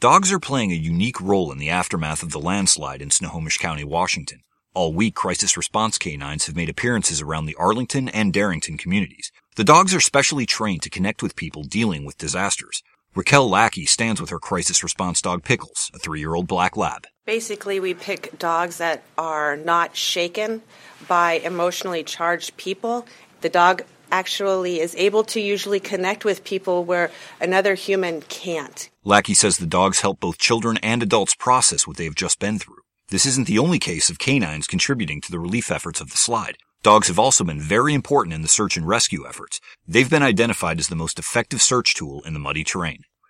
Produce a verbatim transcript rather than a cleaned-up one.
Dogs are playing a unique role in the aftermath of the landslide in Snohomish County, Washington. All week, crisis response canines have made appearances around the Arlington and Darrington communities. The dogs are specially trained to connect with people dealing with disasters. Raquel Lackey stands with her crisis response dog Pickles, a three-year-old black lab. Basically, we pick dogs that are not shaken by emotionally charged people. The dog actually is able to usually connect with people where another human can't. Lackey says the dogs help both children and adults process what they have just been through. This isn't the only case of canines contributing to the relief efforts of the slide. Dogs have also been very important in the search and rescue efforts. They've been identified as the most effective search tool in the muddy terrain.